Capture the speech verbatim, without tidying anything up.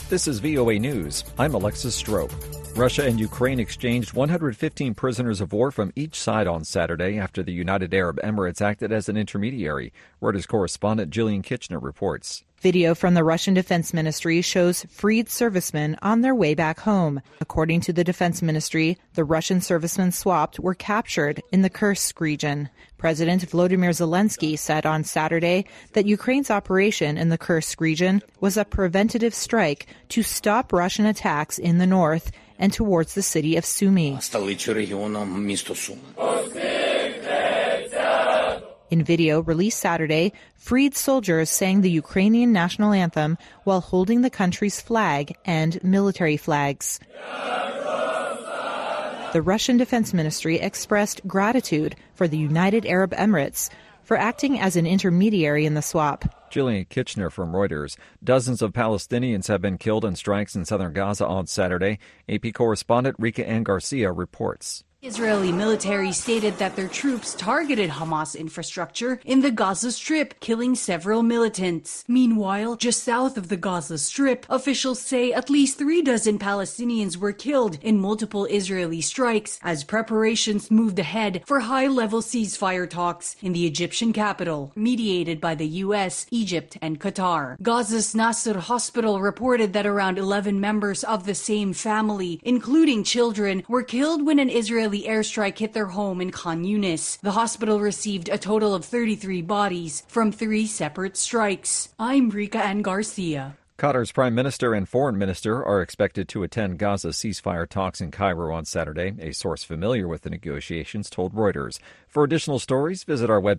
This is V O A News. I'm Alexis Strope. Russia and Ukraine exchanged one hundred fifteen prisoners of war from each side on Saturday after the United Arab Emirates acted as an intermediary. Reuters correspondent Jillian Kitchener reports. Video from the Russian Defense Ministry shows freed servicemen on their way back home. According to the Defense Ministry, the Russian servicemen swapped were captured in the Kursk region. President Volodymyr Zelensky said on Saturday that Ukraine's operation in the Kursk region was a preventative strike to stop Russian attacks in the north and towards the city of Sumy. In video released Saturday, freed soldiers sang the Ukrainian national anthem while holding the country's flag and military flags. The Russian Defense Ministry expressed gratitude for the United Arab Emirates for acting as an intermediary in the swap. Jillian Kitchener from Reuters. Dozens of Palestinians have been killed in strikes in southern Gaza on Saturday. A P correspondent Rika Ann Garcia reports. Israeli military stated that their troops targeted Hamas infrastructure in the Gaza Strip, killing several militants. Meanwhile, just south of the Gaza Strip, officials say at least three dozen Palestinians were killed in multiple Israeli strikes as preparations moved ahead for high-level ceasefire talks in the Egyptian capital, mediated by the U S, Egypt, and Qatar. Gaza's Nasser Hospital reported that around eleven members of the same family, including children, were killed when an Israeli The airstrike hit their home in Khan Yunis. The hospital received a total of thirty-three bodies from three separate strikes. I'm Rika Ann Garcia. Qatar's prime minister and foreign minister are expected to attend Gaza ceasefire talks in Cairo on Saturday. A source familiar with the negotiations told Reuters. For additional stories, visit our website.